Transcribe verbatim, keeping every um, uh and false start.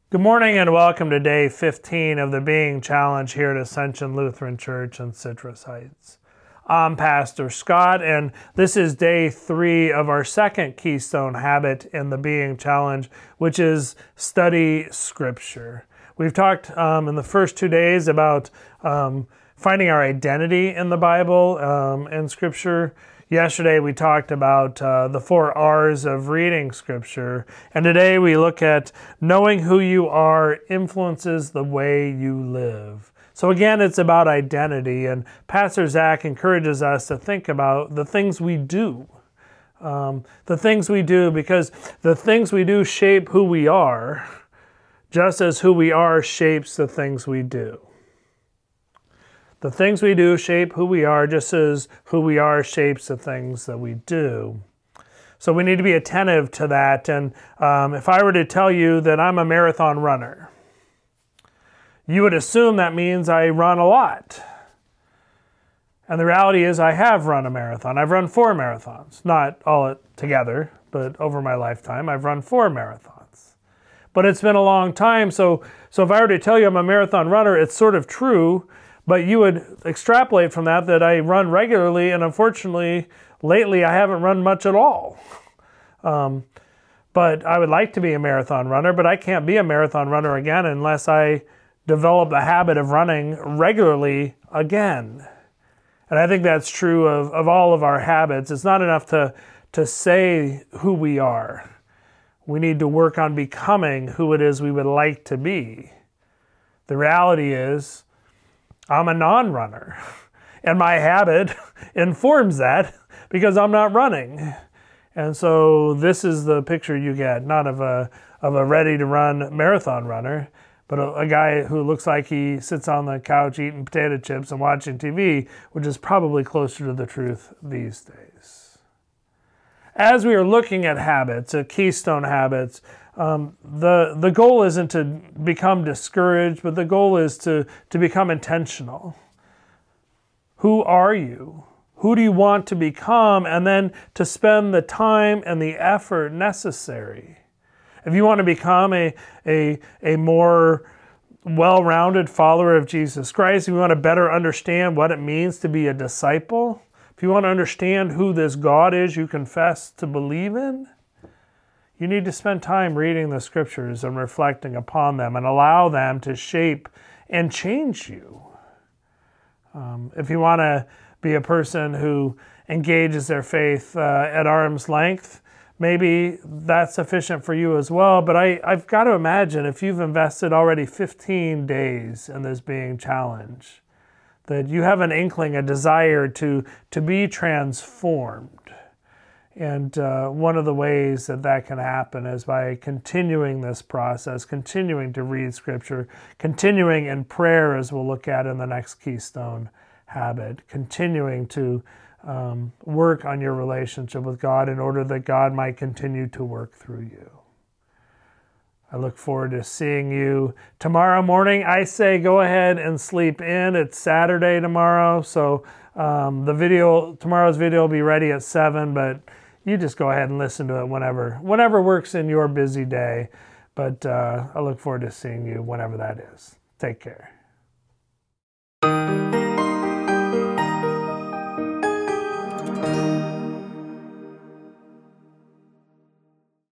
Good morning and welcome to day fifteen of the Being Challenge here at Ascension Lutheran Church in Citrus Heights. I'm Pastor Scott, and this is day three of our second keystone habit in the Being Challenge, which is study Scripture. We've talked um, in the first two days about um, finding our identity in the Bible um, and Scripture. Yesterday we talked about uh, the four R's of reading Scripture, and today we look at knowing who you are influences the way you live. So again, it's about identity, and Pastor Zach encourages us to think about the things we do. Um, the things we do, because the things we do shape who we are, just as who we are shapes the things we do. The things we do shape who we are, just as who we are shapes the things that we do. So we need to be attentive to that. And um, if I were to tell you that I'm a marathon runner, you would assume that means I run a lot. And the reality is I have run a marathon. I've run four marathons, not all together, but over my lifetime, I've run four marathons. But it's been a long time, so, so if I were to tell you I'm a marathon runner, it's sort of true. But you would extrapolate from that that I run regularly, and unfortunately, lately I haven't run much at all. Um, but I would like to be a marathon runner, but I can't be a marathon runner again unless I develop the habit of running regularly again. And I think that's true of, of all of our habits. It's not enough to, to say who we are. We need to work on becoming who it is we would like to be. The reality is, I'm a non-runner, and my habit informs that because I'm not running. And so this is the picture you get, not of a of a ready-to-run marathon runner, but a, a guy who looks like he sits on the couch eating potato chips and watching T V, which is probably closer to the truth these days. As we are looking at habits, at keystone habits, Um, the the goal isn't to become discouraged, but the goal is to, to become intentional. Who are you? Who do you want to become? And then to spend the time and the effort necessary. If you want to become a, a, a more well-rounded follower of Jesus Christ, if you want to better understand what it means to be a disciple, if you want to understand who this God is you confess to believe in, you need to spend time reading the Scriptures and reflecting upon them and allow them to shape and change you. Um, if you want to be a person who engages their faith uh, at arm's length, maybe that's sufficient for you as well. But I, I've got to imagine if you've invested already fifteen days in this Being Challenge, that you have an inkling, a desire to, to be transformed. And uh, one of the ways that that can happen is by continuing this process, continuing to read Scripture, continuing in prayer, as we'll look at in the next keystone habit, continuing to um, work on your relationship with God in order that God might continue to work through you. I look forward to seeing you tomorrow morning. I say go ahead and sleep in. It's Saturday tomorrow, so um, the video, tomorrow's video will be ready at seven, but you just go ahead and listen to it whenever, whenever works in your busy day. But uh, I look forward to seeing you whenever that is. Take care.